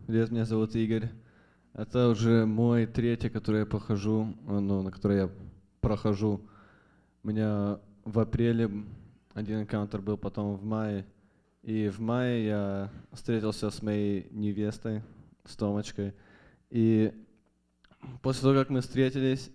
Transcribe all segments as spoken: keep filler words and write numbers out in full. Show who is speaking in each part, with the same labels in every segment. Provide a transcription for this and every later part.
Speaker 1: Привет, меня зовут Игорь. Это уже мой третий, который я похожу, ну, на который я прохожу. У меня в апреле один энкаунтер был, потом в мае. И в мае я встретился с моей невестой, с Томочкой. И после того, как мы встретились,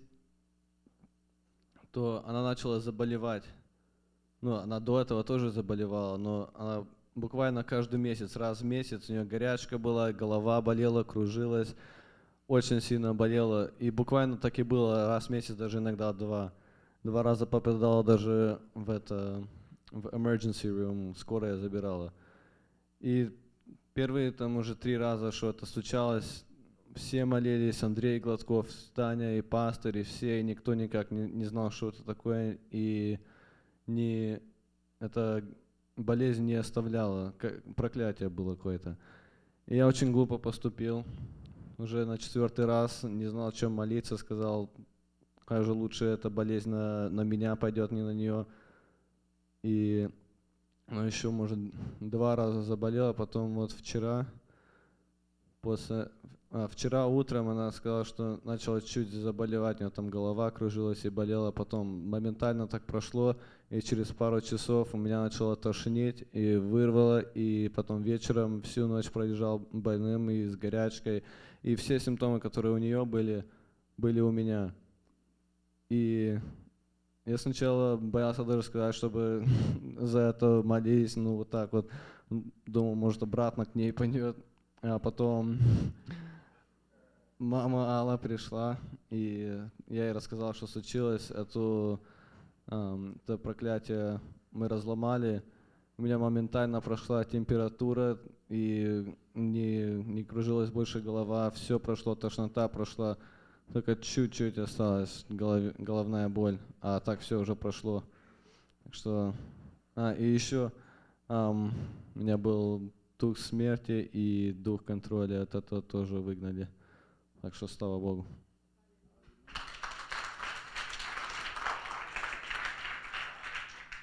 Speaker 1: то она начала заболевать. Ну, она до этого тоже заболевала, но она буквально каждый месяц, раз в месяц, у нее горячка была, голова болела, кружилась, очень сильно болела. И буквально так и было, раз в месяц, даже иногда два. Два раза попадала даже в это, в emergency room, скорая забирала. И первые там уже три раза, что это случалось, все молились, Андрей Гладков, Таня и пастырь, и все, и никто никак не, не знал, что это такое, и не, эта болезнь не оставляла, как, проклятие было какое-то. И я очень глупо поступил, уже на четвертый раз, не знал, о чем молиться, сказал, как же лучше эта болезнь на, на меня пойдет, не на нее. И ну, еще, может, два раза заболела, а потом вот вчера, после, а, вчера утром она сказала, что начала чуть заболевать, у нее там голова кружилась и болела, потом моментально так прошло, и через пару часов у меня начало тошнить, и вырвало, и потом вечером всю ночь пролежал больным и с горячкой, и все симптомы, которые у нее были, были у меня. И я сначала боялся даже сказать, чтобы за это молились, ну вот так вот, думал, может обратно к ней пойдет, а потом мама Алла пришла, и я ей рассказал, что случилось. Эту, эм, это проклятие мы разломали. У меня моментально прошла температура, и не, не кружилась больше голова. Все прошло, тошнота прошла. Только чуть-чуть осталась голов, головная боль, а так все уже прошло. Так что, а, и еще эм, у меня был дух смерти и дух контроля, от этого тоже выгнали. Так что слава Богу.